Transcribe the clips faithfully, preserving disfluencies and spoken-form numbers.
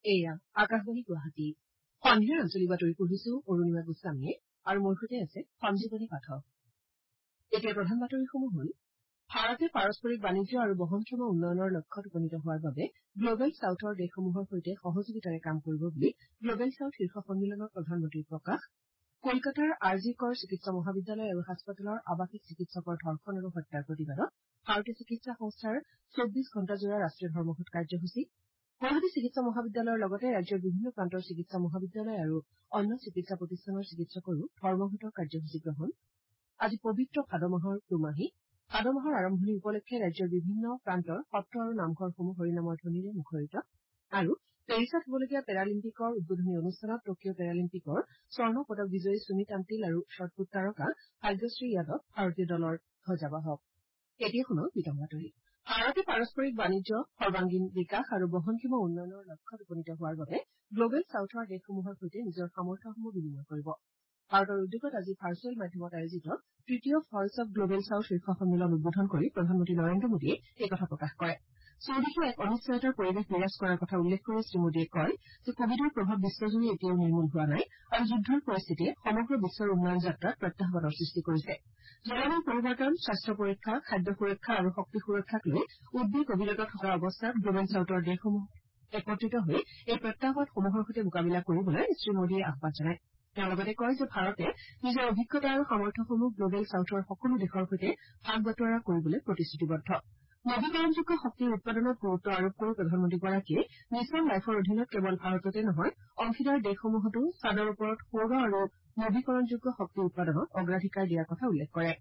এয়া আকাশবাণী গুৱাহাটী সন্ধিয়াৰ আঞ্চলিক বাতৰি পঢ়িছো অৰুণিমা গোস্বামীয়ে আৰু মোৰ সৈতে আছে সঞ্জীৱনী পাঠক এতিয়া প্ৰধান বাতৰিসমূহ হ'ল ভাৰতে পাৰস্পৰিক বাণিজ্য আৰু বহনক্ষম উন্নয়নৰ লক্ষ্যত উপনীত হোৱাৰ বাবে গ্লবেল চাউথৰ দেশসমূহৰ সৈতে সহযোগিতাৰে কাম কৰিব বুলি গ্লবেল চাউথ শীৰ্ষ সন্মিলনত প্ৰধানমন্ত্ৰীৰ প্ৰকাশ কলকাতাৰ আৰ জি কৰ চিকিৎসা মহাবিদ্যালয় আৰু হাস্পতালৰ আৱাসিক চিকিৎসকৰ ধৰ্ষণ আৰু হত্যাৰ প্ৰতিবাদত ভাৰতীয় চিকিৎসা সংস্থাৰ চৌব্বিছ ঘণ্টাজোৰা ৰাষ্ট্ৰীয় ধৰ্মঘট কাৰ্যসূচী গুৱাহাটী চিকিৎসা মহাবিদ্যালয়ৰ লগতে ৰাজ্যৰ বিভিন্ন প্ৰান্তৰ চিকিৎসা মহাবিদ্যালয় আৰু অন্য চিকিৎসা প্ৰতিষ্ঠানৰ চিকিৎসকৰো ধৰ্মঘটৰ কাৰ্যসূচী গ্ৰহণ আজি পবিত্ৰ ভাদ মাহৰ দুমাহী ভাদ মাহৰ আৰম্ভণি উপলক্ষে ৰাজ্যৰ বিভিন্ন প্ৰান্তৰ সত্ৰ আৰু নামঘৰসমূহ হৰিনামৰ ধ্বনিৰে মুখৰিত আৰু পেৰিছত হ'বলগীয়া পেৰালিম্পিকৰ উদ্বোধনী অনুষ্ঠানত টকিঅ' পেৰালিম্পিকৰ স্বৰ্ণ পদক বিজয়ী সুমিত আণ্টিল আৰু শ্বটপুট তাৰকা ভাগ্যশ্ৰী যাদৱ ভাৰতীয় দলৰ ধ্বজাবাহক এতিয়া শুনক বিতং বাতৰি ভাৰতে পাৰস্পৰিক বাণিজ্য সৰ্বাংগীন বিকাশ আৰু বহনক্ষম উন্নয়নৰ লক্ষ্যত উপনীত হোৱাৰ বাবে গ্লবেল চাউথৰ দেশসমূহৰ সৈতে নিজৰ সামৰ্থ্যসমূহ বিনিময় কৰিব ভাৰতৰ উদ্যোগত আজি ভাৰ্চুৱেল মাধ্যমত আয়োজিত তৃতীয় ভইচ অব গ্লবেল চাউথ শীৰ্ষ সন্মিলন উদ্বোধন কৰি প্ৰধানমন্ত্ৰী নৰেন্দ্ৰ মোদীয়ে এই কথা প্ৰকাশ কৰে চৌদিশে এক অনিশ্চয়তাৰ পৰিৱেশ বিৰাজ কৰাৰ কথা উল্লেখ কৰি শ্ৰীমোদীয়ে কয় যে কভিডৰ প্ৰভাৱ বিশ্বজুৰি এতিয়াও নিৰ্মূল হোৱা নাই আৰু যুদ্ধৰ পৰিস্থিতিয়ে সমগ্ৰ বিশ্বৰ উন্নয়ন যাত্ৰাত প্ৰত্যাহ্বানৰ সৃষ্টি কৰিছে জলবায়ু পৰিৱৰ্তন স্বাস্থ্য পৰীক্ষা খাদ্য সুৰক্ষা আৰু শক্তি সুৰক্ষাক লৈ উদ্বেগ অবিৰত থকা অৱস্থাত গ্লবেল চাউথৰ দেশসমূহ একত্ৰিত হৈ এই প্ৰত্যাহ্বানসমূহৰ সৈতে মোকাবিলা কৰিবলৈ শ্ৰীমোদীয়ে আহান জনায় তেওঁ লগতে কয় যে ভাৰতে নিজৰ অভিজ্ঞতা আৰু সামৰ্থ্যসমূহ গ্লবেল চাউথৰ সকলো দেশৰ সৈতে ভাগ বাটোৱাৰা কৰিবলৈ প্ৰতিশ্ৰুতিবদ্ধ নবীকৰণযোগ্য শক্তিৰ উৎপাদনত গুৰুত্ব আৰোপ কৰি প্ৰধানমন্ত্ৰীগৰাকীয়ে মিছন লাইফৰ অধীনত কেৱল ভাৰততে নহয় অংশীদাৰ দেশসমূহতো চাদৰ ওপৰত সৌৰ আৰু নবীকৰণযোগ্য শক্তি উৎপাদনত অগ্ৰাধিকাৰ দিয়াৰ কথা উল্লেখ কৰে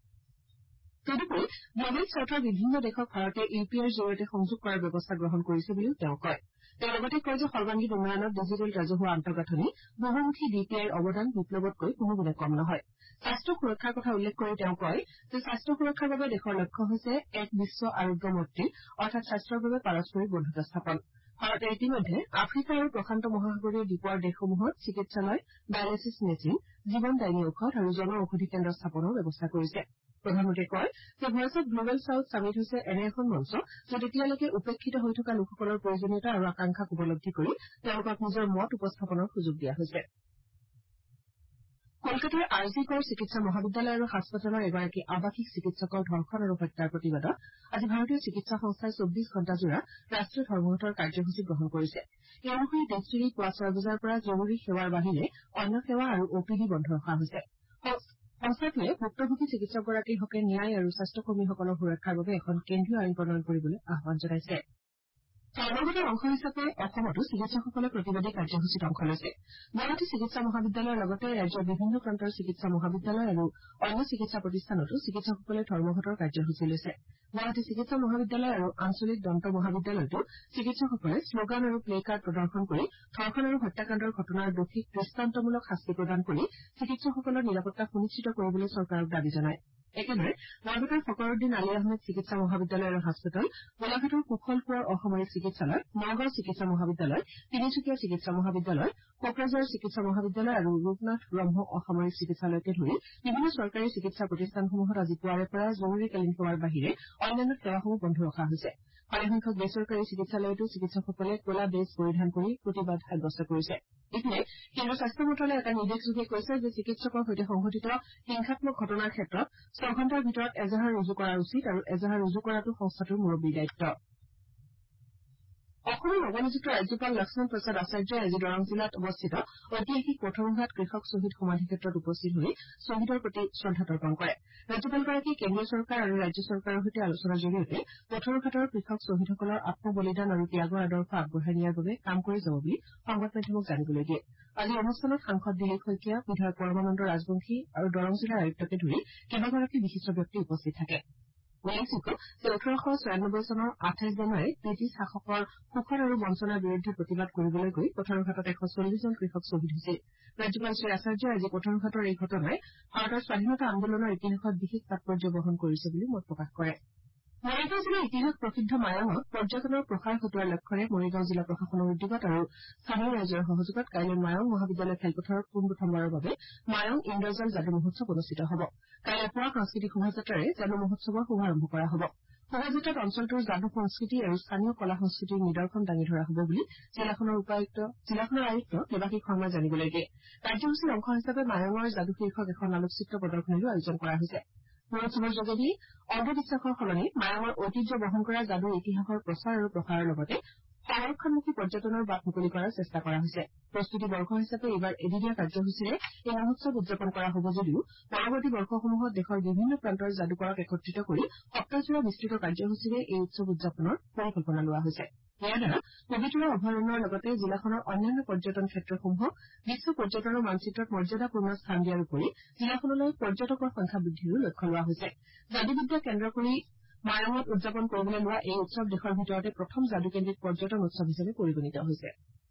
তদুপৰি গ্লবেল চাউথৰ বিভিন্ন দেশক ভাৰতে ইউ পি আইৰ জৰিয়তে সংযোগ কৰাৰ ব্যৱস্থা গ্ৰহণ কৰিছে বুলিও তেওঁ কয় তেওঁ লগতে কয় যে সৰ্বাংগীন উন্নয়নত ডিজিটেল ৰাজহুৱা আন্তঃগাঁথনি বহুমুখী ডি পি আইৰ অৱদান বিপ্লৱতকৈ কোনো গুণে কম নহয় স্বাস্থ্য সুৰক্ষাৰ কথা উল্লেখ কৰি তেওঁ কয় যে স্বাস্থ্য সুৰক্ষাৰ বাবে দেশৰ লক্ষ্য হৈছে এক বিশ্ব আৰোগ্য মৈত্ৰী অৰ্থাৎ স্বাস্থ্যৰ বাবে পাৰস্পৰিক বন্ধুত্ব স্থাপন ভাৰতে ইতিমধ্যে আফ্ৰিকা আৰু প্ৰশান্ত মহাসাগৰীয় দ্বীপৰ দেশসমূহত চিকিৎসালয় ডায়েলিচিছ মেচিন জীৱনদায়িনী ঔষধ আৰু জন ঔষধি কেন্দ্ৰ স্থাপনৰ ব্যৱস্থা কৰিছে প্ৰধানমন্ত্ৰীয়ে কয় যে voice of global south summit হৈছে এনে এখন মঞ্চ য'ত এতিয়ালৈকে উপেক্ষিত হৈ থকা লোকসকলৰ প্ৰয়োজনীয়তা আৰু আকাংক্ষাক উপলব্ধি কৰি তেওঁলোকক নিজৰ মত উপস্থাপনৰ সুযোগ দিয়া হৈছে কলকাতাৰ আৰ জি কৰ চিকিৎসা মহাবিদ্যালয় আৰু হাস্পতালৰ এগৰাকী আৱাসিক চিকিৎসকৰ ধৰ্ষণ আৰু হত্যাৰ প্ৰতিবাদত আজি ভাৰতীয় চিকিৎসা সংস্থাই চৌব্বিছ ঘণ্টাজোৰা ৰাষ্ট্ৰীয় ধৰ্মঘটৰ কাৰ্যসূচী গ্ৰহণ কৰিছে এই অনুসৰি দেশজুৰি পুৱা ছয় বজাৰ পৰা জৰুৰী সেৱাৰ বাহিৰে অন্য সেৱা আৰু অ পি ডি বন্ধ ৰখা হৈছে সংস্থাটোৱে ভুক্তভোগী চিকিৎসকগৰাকীৰ হকে ন্যায় আৰু স্বাস্থ্যকৰ্মীসকলৰ সুৰক্ষাৰ বাবে এখন কেন্দ্ৰীয় আইন প্ৰণয়ন কৰিবলৈ আহান জনাইছে ধৰ্মঘটৰ অংশ হিচাপে অসমতো চিকিৎসকসকলে প্ৰতিবাদী কাৰ্যসূচীত অংশ লৈছে গুৱাহাটী চিকিৎসা মহাবিদ্যালয়ৰ লগতে ৰাজ্যৰ বিভিন্ন প্ৰান্তৰ চিকিৎসা মহাবিদ্যালয় আৰু অন্য চিকিৎসা প্ৰতিষ্ঠানতো চিকিৎসকসকলে ধৰ্মঘটৰ কাৰ্যসূচী লৈছে গুৱাহাটী চিকিৎসা মহাবিদ্যালয় আৰু আঞ্চলিক দন্ত মহাবিদ্যালয়তো চিকিৎসকসকলে শ্লোগান আৰু প্লে কাৰ্ড প্ৰদৰ্শন কৰি ধৰ্ষণ আৰু হত্যাকাণ্ডৰ ঘটনাৰ দোষীক দৃষ্টান্তমূলক শাস্তি প্ৰদান কৰি চিকিৎসকসকলৰ নিৰাপত্তা সুনিশ্চিত কৰিবলৈ চৰকাৰক দাবী জনায় একেদৰে বৰপেটাৰ ফকৰুদ্দিন আলী আহমেদ চিকিৎসা মহাবিদ্যালয় আৰু হাস্পতাল গোলাঘাটৰ কুশল কোঁৱৰ অসামৰিক চিকিৎসালয় নগাঁও চিকিৎসা মহাবিদ্যালয় তিনিচুকীয়া চিকিৎসা মহাবিদ্যালয় কোকৰাঝাৰ চিকিৎসা মহাবিদ্যালয় আৰু ৰূপনাথ ব্ৰহ্ম অসামৰিক চিকিৎসালয়কে ধৰি বিভিন্ন চৰকাৰী চিকিৎসা প্ৰতিষ্ঠানসমূহত আজি পুৱাৰে পৰা জৰুৰীকালীন সেৱাৰ বাহিৰে অন্যান্য সেৱাসমূহ বন্ধ ৰখা হৈছে ভালেসংখ্যক বেচৰকাৰী চিকিৎসালয়তো চিকিৎসকসকলে কলা বেজ পৰিধান কৰি প্ৰতিবাদ সাব্যস্ত কৰিছে ইপিনে কেন্দ্ৰীয় স্বাস্থ্য মন্ত্ৰালয়ে এটা নিৰ্দেশযোগে কৈছে যে চিকিৎসকৰ সৈতে সংঘটিত হিংসাত্মক ঘটনাৰ ক্ষেত্ৰত ছয় ঘণ্টাৰ ভিতৰত এজাহাৰ ৰুজু কৰা উচিত আৰু এজাহাৰ ৰুজু কৰাটো সংস্থাটোৰ মুৰব্বীৰ দায়িত্ব অসমৰ নৱনিযুক্ত ৰাজ্যপাল লক্ষ্মণ প্ৰসাদ আচাৰ্যই আজি দৰং জিলাত অৱস্থিত ঐতিহাসিক পথৰুঘাট কৃষক শ্বহীদ সমাধি ক্ষেত্ৰত উপস্থিত হৈ শ্বহীদৰ প্ৰতি শ্ৰদ্ধা তৰ্পণ কৰে ৰাজ্যপালগৰাকীয়ে কেন্দ্ৰীয় চৰকাৰ আৰু ৰাজ্য চৰকাৰৰ সৈতে আলোচনাৰ জৰিয়তে পথৰুঘাটৰ কৃষক শ্বহীদসকলৰ আত্মবলিদান আৰু ত্যাগৰ আদৰ্শ আগবঢ়াই নিয়াৰ বাবে কাম কৰি যাব বুলি সংবাদ মাধ্যমক জানিবলৈ দিয়ে আজি অনুষ্ঠানত সাংসদ দিলীপ শইকীয়া বিধায়ক পৰমানন্দ ৰাজবংশী আৰু দৰং জিলাৰ আয়ুক্তকে ধৰি কেইবাগৰাকী বিশিষ্ট ব্যক্তি উপস্থিত থাকে উল্লেখযোগ্য যে ওঠৰশ ছয়ানব্বৈ চনৰ আঠাইছ জানুৱাৰীত ব্ৰিটিছ শাসকৰ শোষণ আৰু বঞ্চনাৰ বিৰুদ্ধে প্ৰতিবাদ কৰিবলৈ গৈ পথৰুঘাটত এশ চল্লিছজন কৃষক শ্বহীদ হৈছিল ৰাজ্যপাল শ্ৰী আচাৰ্যই আজি পথৰুঘাটৰ এই ঘটনাই ভাৰতৰ স্বাধীনতা আন্দোলনৰ ইতিহাসত বিশেষ তাৎপৰ্য বহন কৰিছে বুলি মত প্ৰকাশ কৰে মৰিগাঁও জিলাৰ ইতিহাস প্ৰসিদ্ধ মায়ঙত পৰ্যটনৰ প্ৰসাৰ ঘটোৱাৰ লক্ষ্যৰে মৰিগাঁও জিলা প্ৰশাসনৰ উদ্যোগত আৰু স্থানীয় ৰাইজৰ সহযোগত কাইলৈ মায়ং মহাবিদ্যালয় খেলপথাৰত পোনপ্ৰথমবাৰৰ বাবে মায়ং ইন্দ্ৰজাল যাদু মহোৎসৱ অনুষ্ঠিত হ'ব কাইলৈ পুৱা সাংস্কৃতিক শোভাযাত্ৰাৰে যাদু মহোৎসৱৰ শুভাৰম্ভ কৰা হ'ব শোভাযাত্ৰাত অঞ্চলটোৰ যাদু সংস্কৃতি আৰু স্থানীয় কলা সংস্কৃতিৰ নিদৰ্শন দাঙি ধৰা হ'ব বুলি জিলাখনৰ উপায়ুক্ত জিলাখনৰ আয়ুক্ত দেৱাশীষ শৰ্মাই জানিবলৈ দিয়ে কাৰ্যসূচীৰ অংশ হিচাপে মায়ঙৰ যাদু শীৰ্ষক এখন আলোকচিত্ৰ প্ৰদৰ্শনীৰো আয়োজন কৰা হৈছে মহোৎসৱৰ যোগেদি অন্ধবিশ্বাসৰ সলনি মায়ঙৰ ঐতিহ্য বহন কৰা যাদুৰ ইতিহাসৰ প্ৰচাৰ আৰু প্ৰসাৰৰ লগতে সংৰক্ষণমুখী পৰ্যটনৰ বাট মুকলি কৰাৰ চেষ্টা কৰা হৈছে প্ৰস্তুতি বৰ্ষ হিচাপে এইবাৰ এদিনীয়া কাৰ্যসূচীৰে এই মহোৎসৱ উদযাপন কৰা হ'ব যদিও পৰৱৰ্তী বৰ্ষসমূহত দেশৰ বিভিন্ন প্ৰান্তৰ যাদুকৰক একত্ৰিত কৰি সপ্তাহজোৰা বিস্তৃত কাৰ্যসূচীৰে এই উৎসৱ উদযাপনৰ পৰিকল্পনা লোৱা হৈছে ইয়াৰ দ্বাৰা পবিতৰা অভয়াৰণ্যৰ লগতে জিলাখনৰ অন্যান্য পৰ্যটন ক্ষেত্ৰসমূহক বিশ্ব পৰ্যটনৰ মানচিত্ৰত মৰ্যাদাপূৰ্ণ স্থান দিয়াৰ উপৰি জিলাখনলৈ পৰ্যটকৰ সংখ্যা বৃদ্ধিৰো লক্ষ্য লোৱা হৈছে যাদুবিদ্যা কেন্দ্ৰ কৰি মায়ঙত উদযাপন কৰিবলৈ লোৱা এই উৎসৱ দেশৰ ভিতৰতে প্ৰথম যাদুকেন্দ্ৰিক পৰ্যটন উৎসৱ হিচাপে পৰিগণিত হৈছে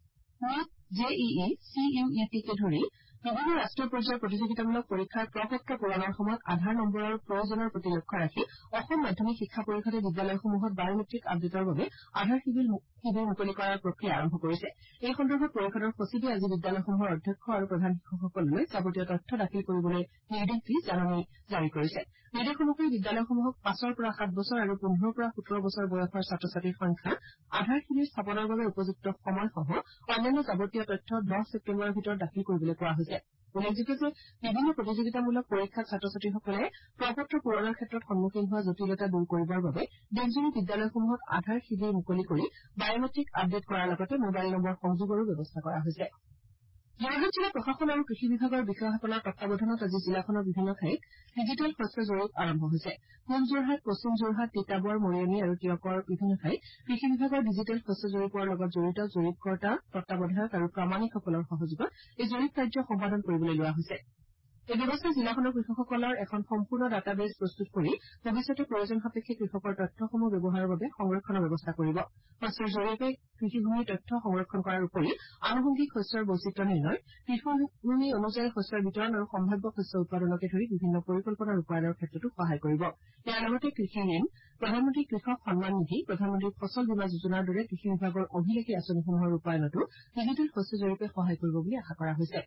NEET J E E C U E টিকে ধৰি বিভিন্ন ৰাষ্ট্ৰীয় পৰ্যায়ৰ প্ৰতিযোগিতামূলক পৰীক্ষাৰ প্ৰ পত্ৰ পূৰণৰ সময়ত আধাৰ নম্বৰৰ প্ৰয়োজনৰ প্ৰতি লক্ষ্য ৰাখি অসম মাধ্যমিক শিক্ষা পৰিষদে বিদ্যালয়সমূহত বায়মেট্ৰিক আপডেটৰ বাবে আধাৰ শিবিৰ মুকলি কৰাৰ প্ৰক্ৰিয়া আৰম্ভ কৰিছে এই সন্দৰ্ভত পৰিষদৰ সচিবে আজি বিদ্যালয়সমূহৰ অধ্যক্ষ আৰু প্ৰধান শিক্ষকসকললৈ যাৱতীয় তথ্য দাখিল কৰিবলৈ নিৰ্দেশ দি জাননী জাৰি কৰিছে নিৰ্দেশ অনুসৰি বিদ্যালয়সমূহক পাঁচৰ পৰা সাত বছৰ আৰু পোন্ধৰৰ পৰা সোতৰ বছৰ বয়সৰ ছাত্ৰ ছাত্ৰীৰ সংখ্যা আধাৰ শিবিৰ স্থাপনৰ বাবে উপযুক্ত সময়সহ অন্যান্য যাৱতীয় তথ্য দহ ছেপ্টেম্বৰৰ ভিতৰত দাখিল কৰিবলৈ কোৱা হৈছে উল্লেখযোগ্য যে বিভিন্ন প্ৰতিযোগিতামূলক পৰীক্ষাত ছাত্ৰ ছাত্ৰীসকলে প্ৰ পত্ৰ পূৰণৰ ক্ষেত্ৰত সন্মুখীন হোৱা জটিলতা দূৰ কৰিবৰ বাবে দেশজোৰা বিদ্যালয়সমূহত আধাৰ শিবিৰ মুকলি কৰি বায়মেট্ৰিক আপডেট কৰাৰ লগতে মোবাইল নম্বৰ সংযোগৰো ব্যৱস্থা কৰা হৈছে যোৰহাট জিলা প্ৰশাসন আৰু কৃষি বিভাগৰ বিষয়াসকলৰ তত্বাৱধানত আজি জিলাখনৰ বিভিন্ন ঠাইত ডিজিটেল শস্য জৰীপ আৰম্ভ হৈছে পূব যোৰহাট পশ্চিম যোৰহাট তিতাবৰ মৰিয়নি আৰু টীয়কৰ বিভিন্ন ঠাইত কৃষি বিভাগৰ ডিজিটেল শস্য জৰীপৰ লগত জড়িত জৰীপকৰ্তা তত্বাৱধায়ক আৰু প্ৰামাণিকসকলৰ সহযোগত এই জৰীপ কাৰ্য সম্পাদন কৰিবলৈ লোৱা হৈছে এই ব্যৱস্থাই জিলাখনৰ কৃষকসকলৰ এখন সম্পূৰ্ণ ডাটাবেছ প্ৰস্তুত কৰি ভৱিষ্যতে প্ৰয়োজন সাপেক্ষে কৃষকৰ তথ্যসমূহ ব্যৱহাৰৰ বাবে সংৰক্ষণৰ ব্যৱস্থা কৰিব শস্যৰ জৰীপে কৃষিভূমিৰ তথ্য সংৰক্ষণ কৰাৰ উপৰি আনুষংগিক শস্যৰ বৈচিত্ৰ্য নিৰ্ণয় কৃষিভূমি অনুযায়ী শস্যৰ বিতৰণ আৰু সম্ভাৱ্য শস্য উৎপাদনকে ধৰি বিভিন্ন পৰিকল্পনা ৰূপায়ণৰ ক্ষেত্ৰতো সহায় কৰিব ইয়াৰ লগতে কৃষি ঋণ প্ৰধানমন্ত্ৰী কৃষক সন্মান নিধি প্ৰধানমন্ত্ৰী ফচল বীমা যোজনাৰ দৰে কৃষি বিভাগৰ অভিলেখী আঁচনিসমূহৰ ৰূপায়ণতো ডিজিটেল শস্য জৰীপে সহায় কৰিব বুলি আশা কৰা হৈছে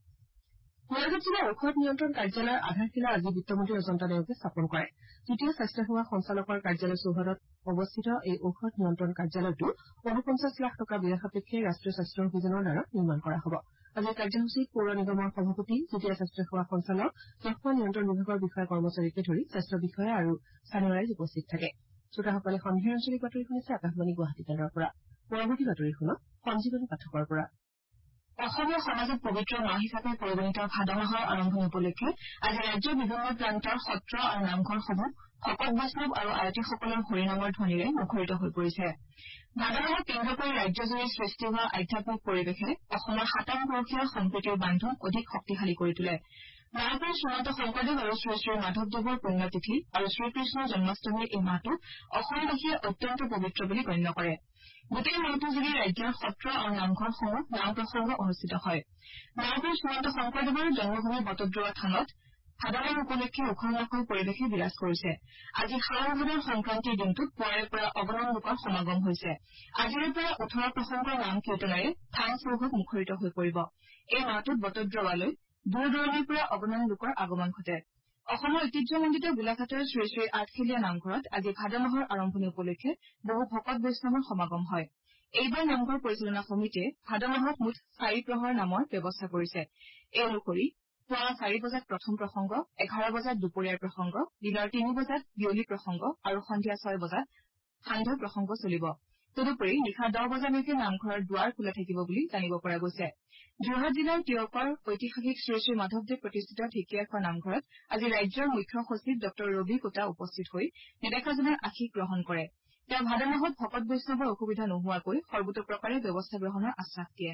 গোলাঘাট জিলা ঔষধ নিয়ন্ত্ৰণ কাৰ্যালয়ৰ আধাৰশিলা আজি বিত্তমন্ত্ৰী অজন্তা নেওগে স্থাপন কৰে যুটীয়া স্বাস্থ্যসেৱা সঞ্চালকৰ কাৰ্যালয় চৌহদত অৱস্থিত এই ঔষধ নিয়ন্ত্ৰণ কাৰ্যালয়টো ঊনপঞ্চাশ লাখ টকা ব্যয় সাপেক্ষে ৰাষ্ট্ৰীয় স্বাস্থ্য অভিযানৰ দ্বাৰা নিৰ্মাণ কৰা হ'ব আজিৰ কাৰ্যসূচীত পৌৰ নিগমৰ সভাপতি যুটীয়া স্বাস্থ্যসেৱা সঞ্চালক যক্ষ্মা নিয়ন্ত্ৰণ বিভাগৰ বিষয়া কৰ্মচাৰীকে ধৰি স্বাস্থ্য বিষয়া আৰু স্থানীয় ৰাইজ উপস্থিত থাকে শ্ৰোতাসকলে সন্ধিয়াৰ আঞ্চলিক বাতৰি শুনিছে আকাশবাণী গুৱাহাটী কেন্দ্ৰৰ পৰা পৰৱৰ্তী বাতৰি শুনক সঞ্জীৱনী পাঠকৰ পৰা অসমীয়া সমাজত পবিত্ৰ মাহ হিচাপে পৰিগণিত ভাদ মাহৰ আৰম্ভণি উপলক্ষে আজি ৰাজ্যৰ বিভিন্ন প্ৰান্তৰ সত্ৰ আৰু নামঘৰসমূহ ভকত বৈষ্ণৱ আৰু আয়তীসকলৰ হৰিনামৰ ধ্বনিৰে মুখৰিত হৈ পৰিছে ভাদ মাহক কেন্দ্ৰ কৰি ৰাজ্যজুৰি সৃষ্টি হোৱা আধ্যাত্মিক পৰিৱেশে অসমৰ সাতামবৰ্ষীয় সম্প্ৰীতিৰ বান্ধোন অধিক শক্তিশালী কৰি তোলে মহাপুৰুষ শ্ৰীমন্ত শংকৰদেৱ আৰু শ্ৰী শ্ৰী মাধৱদেৱৰ পুণ্যতিথি আৰু শ্ৰীকৃষ্ণৰ জন্মাষ্টমীৰ এই মাহটো অসমবাসীয়ে অত্যন্ত পবিত্ৰ বুলি গণ্য কৰে গোটেই মাহটো জুৰি ৰাজ্যৰ সত্ৰ আৰু নামঘৰসমূহ নাম প্ৰসংগ অনুষ্ঠিত হয় মহাপুৰুষ শ্ৰীমন্ত শংকৰদেৱৰ জন্মভূমি বটদ্ৰৱা থানত ভাদ মাহ উপলক্ষে উখল-মাখল পৰিৱেশে বিৰাজ কৰিছে আজি শাওণ ভাদৰ সংক্ৰান্তিৰ দিনটোত পুৱাৰে পৰা অগণন লোকৰ সমাগম হৈছে আজিৰে পৰা ওঠৰ প্ৰসংগৰ নাম কীৰ্তনেৰে থান চৌহদ মুখৰিত হৈ পৰিব এই মাহটোত বটদ্ৰৱালৈ দূৰ দূৰণিৰ পৰা অগণন লোকৰ আগমন ঘটে অসমৰ ঐতিহ্যমণ্ডিত গোলাঘাটৰ শ্ৰী শ্ৰী আঠখেলীয়া নামঘৰত আজি ভাদ মাহৰ আৰম্ভণি উপলক্ষে বহু ভকত বৈষ্ণৱৰ সমাগম হয় এইবাৰ নামঘৰ পৰিচালনা সমিতিয়ে ভাদ মাহত মুঠ চাৰি প্ৰহৰ নামৰ ব্যৱস্থা কৰিছে এই অনুসৰি পুৱা চাৰি বজাত প্ৰথম প্ৰসংগ এঘাৰ বজাত দুপৰীয়াৰ প্ৰসংগ দিনৰ তিনি বজাত বিয়লি প্ৰসংগ আৰু সন্ধিয়া ছয় বজাত সান্ধ্য প্ৰসংগ চলিব তদুপৰি নিশা দহ বজালৈকে নামঘৰৰ দুৱাৰ খোলা থাকিব বুলি জানিব পৰা গৈছে যোৰহাট জিলাৰ টীয়কৰ ঐতিহাসিক শ্ৰী শ্ৰী মাধৱদেৱ প্ৰতিষ্ঠিত ঢেকীয়াখোৱা নামঘৰত আজি ৰাজ্যৰ মুখ্য সচিব ডঃ ৰবি কোটা উপস্থিত হৈ নেদেখাজনৰ আশীষ গ্ৰহণ কৰে তেওঁ ভাদ মাহত ভকত বৈষ্ণৱৰ অসুবিধা নোহোৱাকৈ সৰ্বতোপ্ৰকাৰে ব্যৱস্থা গ্ৰহণৰ আশ্বাস দিয়ে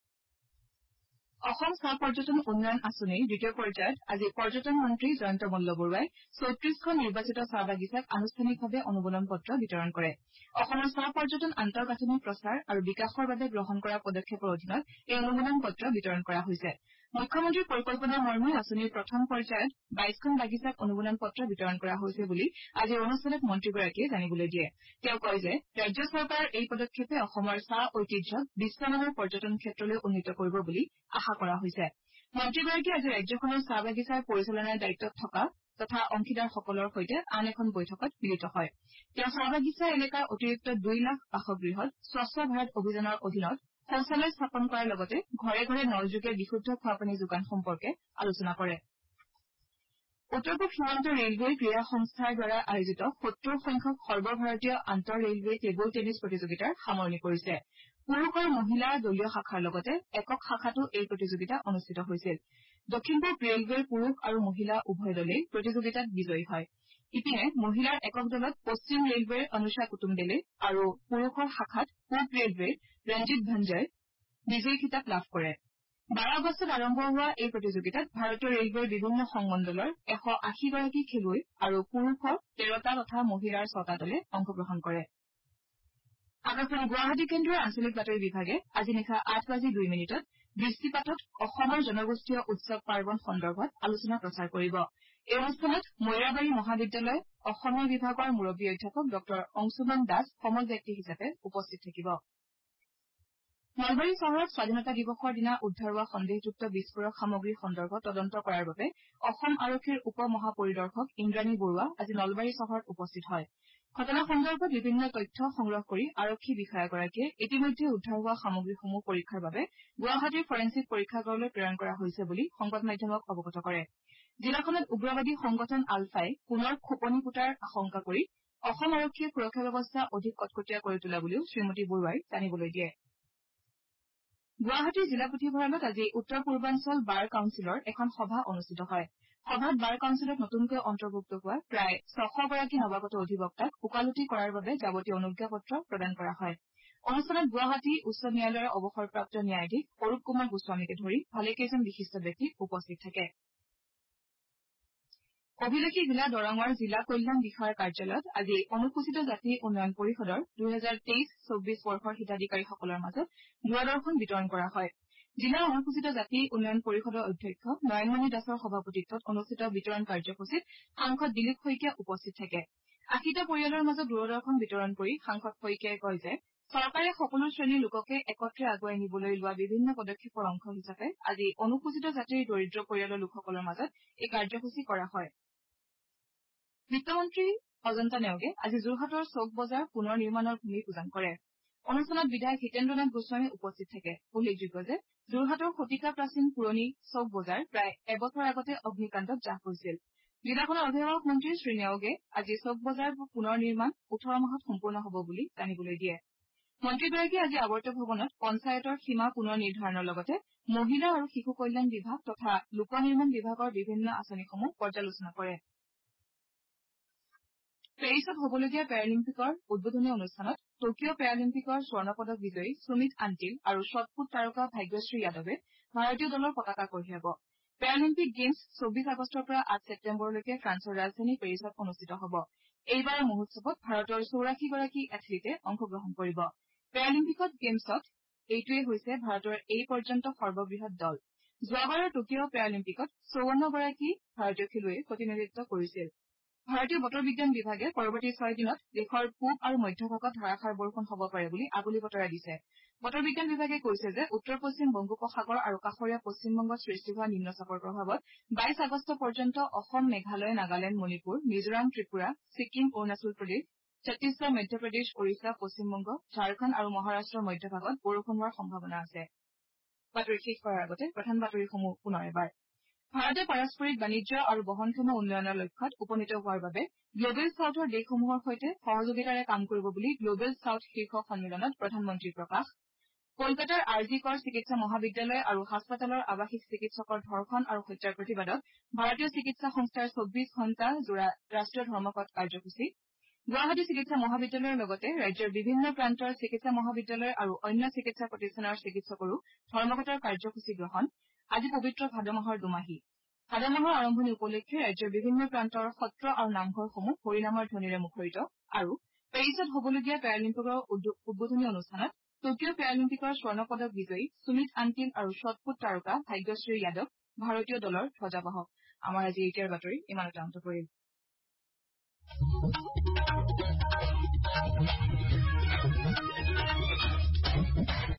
অসম চাহ পৰ্যটন উন্নয়ন আঁচনিৰ দ্বিতীয় পৰ্যায়ত আজি পৰ্যটন মন্ত্ৰী জয়ন্ত মল্লবৰুৱাই ছয়ত্ৰিশখন নিৰ্বাচিত চাহ বাগিচাক আনুষ্ঠানিকভাৱে অনুমোদন পত্ৰ বিতৰণ কৰে অসমৰ চাহ পৰ্যটন আন্তঃগাঁথনি প্ৰচাৰ আৰু বিকাশৰ বাবে গ্ৰহণ কৰা পদক্ষেপৰ অধীনত এই অনুমোদন পত্ৰ বিতৰণ কৰা হৈছে মুখ্যমন্ত্ৰীৰ পৰিকল্পনা মৰ্মে আঁচনিৰ প্ৰথম পৰ্যায়ত বাইশখন বাগিচাক অনুমোদন পত্ৰ বিতৰণ কৰা হৈছে বুলি আজিৰ অনুষ্ঠানত মন্ত্ৰীগৰাকীয়ে জানিবলৈ দিয়ে তেওঁ কয় যে ৰাজ্য চৰকাৰৰ এই পদক্ষেপে অসমৰ চাহ ঐতিহ্যক বিশ্বমানৰ পৰ্যটন ক্ষেত্ৰলৈ উন্নীত কৰিব বুলি আশা কৰা হৈছে মন্ত্ৰীগৰাকীয়ে আজি ৰাজ্যখনৰ চাহ বাগিচাৰ পৰিচালনাৰ দায়িত্বত থকা তথা অংশীদাৰসকলৰ সৈতে আন এখন বৈঠকত মিলিত হয় তেওঁ চাহ বাগিচা এলেকাৰ অতিৰিক্ত দুই লাখ বাসগৃহত স্বচ্ছ ভাৰত অভিযানৰ অধীনত শৌচালয় স্থাপন কৰাৰ লগতে ঘৰে ঘৰে নলযোগে বিশুদ্ধ খোৱাপানী যোগান সম্পৰ্কে আলোচনা কৰে উত্তৰ পূব সীমান্ত ৰেলৱে ক্ৰীড়া সংস্থাৰ দ্বাৰা আয়োজিত সত্তৰ সংখ্যক সৰ্বভাৰতীয় আন্তঃ ৰেলৱে টেবুল টেনিছ প্ৰতিযোগিতাৰ সামৰণি পৰিছে পুৰুষ আৰু মহিলা দলীয় শাখাৰ লগতে একক শাখাতো এই প্ৰতিযোগিতা অনুষ্ঠিত হৈছিল দক্ষিণ পূব ৰেলৱেৰ পুৰুষ আৰু মহিলা উভয় দলেই প্ৰতিযোগিতাত বিজয়ী হয় ইপিনে মহিলাৰ একক দলত পশ্চিম ৰেলৱেৰ অনুষা কুটুম্বেলে আৰু পুৰুষৰ শাখাত পূব ৰেলৱেৰ ৰঞ্জিত ভঞ্জয় বিজয়ী খিতাপ লাভ কৰে বাৰ আগষ্টত আৰম্ভ হোৱা এই প্ৰতিযোগিতাত ভাৰতীয় ৰেলৱেৰ বিভিন্ন সংমণ্ডলৰ এশ আশী গৰাকী খেলুৱৈ আৰু পুৰুষৰ তেৰটা তথা মহিলাৰ ছটা দলে অংশগ্ৰহণ কৰে আকাশবাণী গুৱাহাটী কেন্দ্ৰৰ আঞ্চলিক বাতৰি বিভাগে আজি নিশা আঠ বাজি দুই মিনিটত দৃষ্টিপাতত অসমৰ জনগোষ্ঠীয় উৎসৱ পাৰ্বণ সন্দৰ্ভত আলোচনা প্ৰচাৰ কৰিব এই অনুষ্ঠানত মৈৰাবাৰী মহাবিদ্যালয় অসমীয়া বিভাগৰ মুৰববী অধ্যাপক ড অংশুমান দাস সমল ব্যক্তি হিচাপে উপস্থিত থাকিব নলবাৰী চহৰত স্বাধীনতা দিৱসৰ দিনা উদ্ধাৰ হোৱা সন্দেহযুক্ত বিস্ফোৰক সামগ্ৰী সন্দৰ্ভত তদন্ত কৰাৰ বাবে অসম আৰক্ষীৰ উপ মহাপৰিদৰ্শক ইন্দ্ৰাণী বৰুৱা আজি নলবাৰী চহৰত উপস্থিত হয় ঘটনা সন্দৰ্ভত বিভিন্ন তথ্য সংগ্ৰহ কৰি আৰক্ষী বিষয়াগৰাকীয়ে ইতিমধ্যে উদ্ধাৰ হোৱা সামগ্ৰীসমূহ পৰীক্ষাৰ বাবে গুৱাহাটীৰ ফৰেন্সিক পৰীক্ষাগাৰলৈ প্ৰেৰণ কৰা হৈছে বুলি সংবাদ মাধ্যমক অৱগত কৰে জিলাখনত উগ্ৰবাদী সংগঠন আলফাই পুনৰ খোপনি পোটাৰ আশংকা কৰি অসম আৰক্ষীয়ে সুৰক্ষা ব্যৱস্থা অধিক কটকটীয়া কৰি তোলা বুলিও শ্ৰীমতী বৰুৱাই জানিবলৈ দিয়ে গুৱাহাটীৰ জিলা পুথিভঁৰালত আজি উত্তৰ পূৰ্বাঞ্চল বাৰ কাউন্সিলৰ এখন সভা অনুষ্ঠিত হয় সভাত বাৰ কাউন্সিলত নতুনকৈ অন্তৰ্ভুক্ত হোৱা প্ৰায় ছশ গৰাকী নৱাগত অধিবক্তাক ওকালতি কৰাৰ বাবে যাৱতীয় অনুজ্ঞাপত্ৰ প্ৰদান কৰা হয় অনুষ্ঠানত গুৱাহাটী উচ্চ ন্যায়ালয়ৰ অৱসৰপ্ৰাপ্ত ন্যায়াধীশ অৰূপ কুমাৰ গোস্বামীকে ধৰি ভালেকেইজন বিশিষ্ট ব্যক্তি উপস্থিত থাকে অভিলেখী জিলা দৰঙৰ জিলা কল্যাণ বিষয়াৰ কাৰ্যালয়ত আজি অনুসূচিত জাতি উন্নয়ন পৰিষদৰ দুহেজাৰ তেইছ চৌব্বিছ বৰ্ষৰ হিতাধিকাৰীসকলৰ মাজত দূৰদৰ্শন বিতৰণ কৰা হয় জিলা অনুসূচিত জাতি উন্নয়ন পৰিষদৰ অধ্যক্ষ নয়নমণি দাসৰ সভাপতিত্বত অনুষ্ঠিত বিতৰণ কাৰ্যসূচীত সাংসদ দিলীপ শইকীয়া উপস্থিত থাকে আশীটা পৰিয়ালৰ মাজত দূৰদৰ্শন বিতৰণ কৰি সাংসদ শইকীয়াই কয় যে চৰকাৰে সকলো শ্ৰেণীৰ লোককে একত্ৰে আগুৱাই নিবলৈ লোৱা বিভিন্ন পদক্ষেপৰ অংশ হিচাপে আজি অনুসূচিত জাতিৰ দৰিদ্ৰ পৰিয়ালৰ লোকসকলৰ মাজত এই কাৰ্যসূচী কৰা হয় বিত্তমন্ত্ৰী অজন্তা নেওগে আজি যোৰহাটৰ চৌক বজাৰ পুনৰ নিৰ্মাণৰ ভূমি পূজন কৰে অনুষ্ঠানত বিধায়ক হিতেন্দ্ৰ নাথ গোস্বামী উপস্থিত থাকে উল্লেখযোগ্য যে যোৰহাটৰ শতিকা প্ৰাচীন পুৰণি চৌক বজাৰ প্ৰায় এবছৰ আগতে অগ্নিকাণ্ডত জাহ গৈছিল জিলাখনৰ অভিভাৱক মন্ত্ৰী শ্ৰী নেওগে আজি চৌক বজাৰ পুনৰ নিৰ্মাণ ওঠৰ মাহত সম্পূৰ্ণ হ'ব বুলি জানিবলৈ দিয়ে মন্ত্ৰীগৰাকীয়ে আজি আৱৰ্ত ভৱনত পঞ্চায়তৰ সীমা পুনৰ নিৰ্ধাৰণৰ লগতে মহিলা আৰু শিশু কল্যাণ বিভাগ তথা লোক নিৰ্মাণ বিভাগৰ বিভিন্ন আঁচনিসমূহ পৰ্যালোচনা কৰে পেৰিছত হ'বলগীয়া পেৰালিম্পিকৰ উদ্বোধনী অনুষ্ঠানত টকিঅ' পেৰালিম্পিকৰ স্বৰ্ণ পদক বিজয়ী সুমিত আন্টিল আৰু শ্বটপুট তাৰকা ভাগ্যশ্ৰী যাদৱে ভাৰতীয় দলৰ পতাকা কঢ়িয়াব পেৰালিম্পিক গেমছ চৌব্বিছ আগষ্টৰ পৰা আঠ ছেপ্টেম্বৰলৈকে ফ্ৰান্সৰ ৰাজধানী পেৰিছত অনুষ্ঠিত হ'ব এইবাৰৰ মহোৎসৱত ভাৰতৰ চৌৰাশী গৰাকী এথলীটে অংশগ্ৰহণ কৰিব পেৰালিম্পিকত গেমছত এইটোৱে হৈছে ভাৰতৰ এই পৰ্যন্ত সৰ্ববৃহৎ দল যোৱাবাৰৰ টকিঅ' পেৰালিম্পিকত চৌৱন্ন গৰাকী ভাৰতীয় খেলুৱৈয়ে প্ৰতিনিধিত্ব কৰিছিল ভাৰতীয় বতৰ বিজ্ঞান বিভাগে পৰৱৰ্তী ছয় দিনত দেশৰ পূব আৰু মধ্যভাগত ধাৰাষাৰ বৰষুণ হ'ব পাৰে বুলি আগলি বতৰা দিছে বতৰ বিজ্ঞান বিভাগে কৈছে যে উত্তৰ পশ্চিম বংগোপসাগৰ আৰু কাষৰীয়া পশ্চিমবংগত সৃষ্টি হোৱা নিম্নচাপৰ প্ৰভাৱত বাইছ আগষ্ট পৰ্যন্ত অসম মেঘালয় নাগালেণ্ড মণিপুৰ মিজোৰাম ত্ৰিপুৰা ছিক্কিম অৰুণাচল প্ৰদেশ ছত্তিশগড় মধ্যপ্ৰদেশ ওড়িশা পশ্চিমবংগ ঝাৰখণ্ড আৰু মহাৰাষ্ট্ৰৰ মধ্যভাগত বৰষুণ হোৱাৰ সম্ভাৱনা আছে বাতৰি শেষ কৰাৰ আগতে প্ৰধান বাতৰিসমূহ পুনৰ এবাৰ ভাৰতে পাৰস্পৰিক বাণিজ্য আৰু বহনক্ষম উন্নয়নৰ লক্ষ্যত উপনীত হোৱাৰ বাবে গ্লবেল চাউথৰ দেশসমূহৰ সৈতে সহযোগিতাৰে কাম কৰিব বুলি গ্লবেল চাউথ শীৰ্ষ সন্মিলনত প্ৰধানমন্ত্ৰীৰ প্ৰকাশ কলকাতাৰ আৰ জি কৰ চিকিৎসা মহাবিদ্যালয় আৰু হাস্পতালৰ আৱাসিক চিকিৎসকৰ ধৰ্ষণ আৰু হত্যাৰ প্ৰতিবাদত ভাৰতীয় চিকিৎসা সংস্থাৰ চৌব্বিছ ঘণ্টা জোৰা ৰাষ্ট্ৰীয় ধৰ্মঘট কাৰ্যসূচী গুৱাহাটী চিকিৎসা মহাবিদ্যালয়ৰ লগতে ৰাজ্যৰ বিভিন্ন প্ৰান্তৰ চিকিৎসা মহাবিদ্যালয় আৰু অন্য চিকিৎসা প্ৰতিষ্ঠানৰ চিকিৎসকৰো ধৰ্মঘটৰ কাৰ্যসূচী গ্ৰহণ আজি পবিত্ৰ ভাদ মাহৰ দুমাহী ভাদ মাহৰ আৰম্ভণি উপলক্ষে ৰাজ্যৰ বিভিন্ন প্ৰান্তৰ সত্ৰ আৰু নামঘৰসমূহ হৰিনামৰ ধ্বনিৰে মুখৰিত আৰু পেৰিছত হ'বলগীয়া পেৰালিম্পিকৰ উদ্বোধনী অনুষ্ঠানত টকিঅ' পেৰালিম্পিকৰ স্বৰ্ণ পদক বিজয়ী সুমিত আন্টিল আৰু শ্বটপুট তাৰকা ভাগ্যশ্ৰী যাদৱ ভাৰতীয় দলৰ ধ্বজাবাহক আমাৰ আজি এতিয়াৰ বাতৰি ইমানতে অন্ত পৰিল।